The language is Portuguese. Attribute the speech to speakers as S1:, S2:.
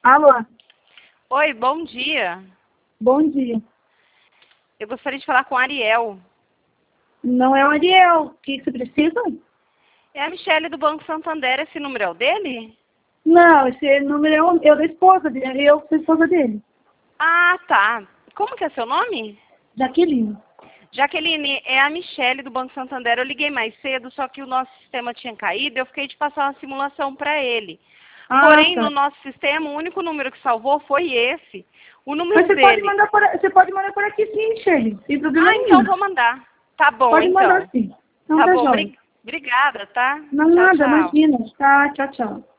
S1: Alô,
S2: Oi, bom dia.
S1: bom dia.
S2: Eu gostaria de falar com a Ariel.
S1: Não é o Ariel. O que você precisa?
S2: É a Michele do Banco Santander. Esse número é o dele?
S1: Não, esse número é da esposa dele. Eu sou a esposa dele.
S2: Ah, tá. Como que é seu nome?
S1: Jaqueline.
S2: Jaqueline, é a Michele do Banco Santander. Eu liguei mais cedo, só que o nosso sistema tinha caído. Eu fiquei de passar uma simulação para ele.
S1: Ah,
S2: Porém,
S1: tá.
S2: no nosso sistema, o único número que salvou foi esse. O
S1: Mas
S2: número
S1: você pode
S2: dele.
S1: mandar por aqui sim, Shelly. Sem problema
S2: Ah, então
S1: nenhum.
S2: vou mandar. Tá bom,
S1: Pode mandar
S2: então.
S1: sim. Então
S2: Tá
S1: tá
S2: bom,
S1: jóia.
S2: obrigada, tá?
S1: Não,
S2: Tchau,
S1: nada,
S2: tchau.
S1: imagina. Tá, tchau, tchau.